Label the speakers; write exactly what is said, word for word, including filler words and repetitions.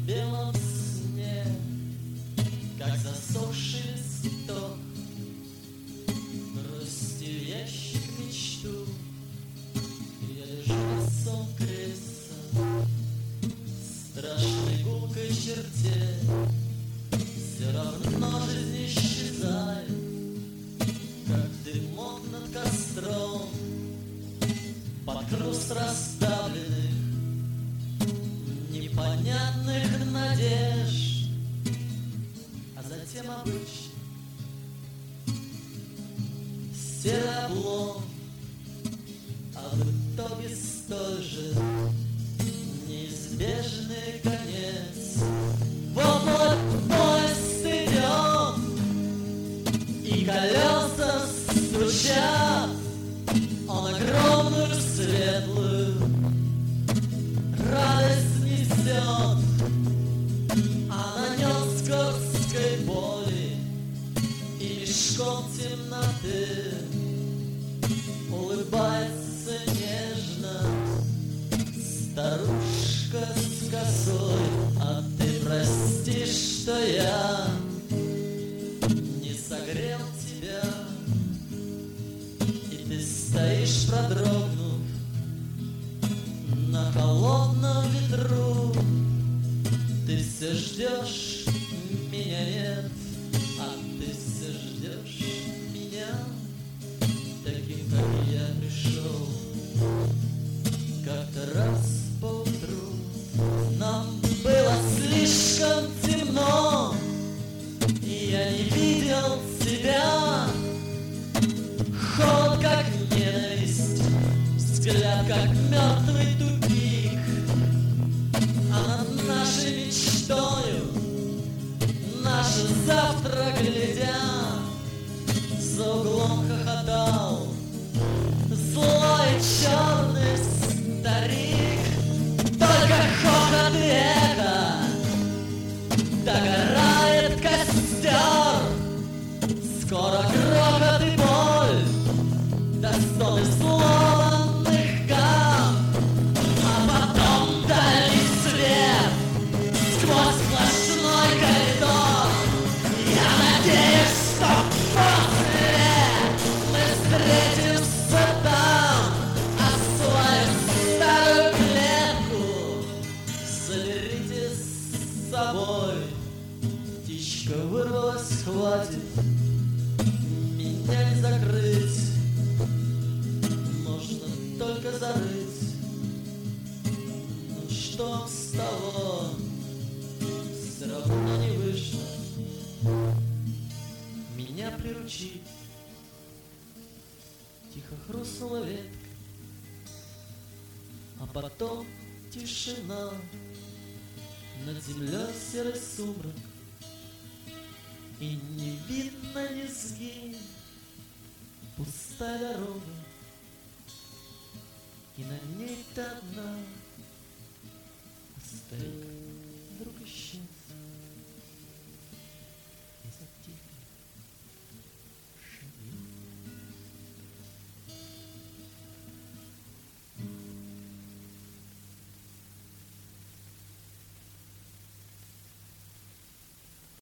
Speaker 1: белом сне, как засохший листок, грустью ящик мечту. Я лежу на сон креста, страшной гулкой черте. Все равно жизнь исчезает, как дымок над костром, под хруст расставленных непонятных надежд. А затем обычно серый облом, а в итоге столь же неизбежный конец. Вот-вот поезд идет, и колеса стучат. Он огромную светлую радость несет, а на нем с горсткой боли и мешком темноты улыбается нежно старушка с косой. А ты прости, что я не согрел тебя, и ты стоишь, продрогнув на холодном ветру. Ты все ждешь, меня нет, а ты все ждешь меня, таким, как я пришел как-то раз поутру. Нам было слишком темно, и я не видел тебя. Холод, как ненависть, взгляд, как мертвый тупик. А над нашей мечтою, наше завтра глядя, за углом хохотал злой черный старик. Только хохот и эхо догорает костер. Скоро грохот и боль, да стоны сломанных гам, а потом дальний свет сквозь сплошной коридор. Я надеюсь, что после мы встретимся там, освоим старую клетку. Заберите с собой, птичка вырвалась, хватит меня не закрыть, можно только зарыть. Ну что с того, все равно не вышло меня приручить. Тихо хрустнула ветка, а потом тишина. Над землей серый сумрак, и не видно низги. Пустая дорога, и на ней-то одна, а старик вдруг исчез.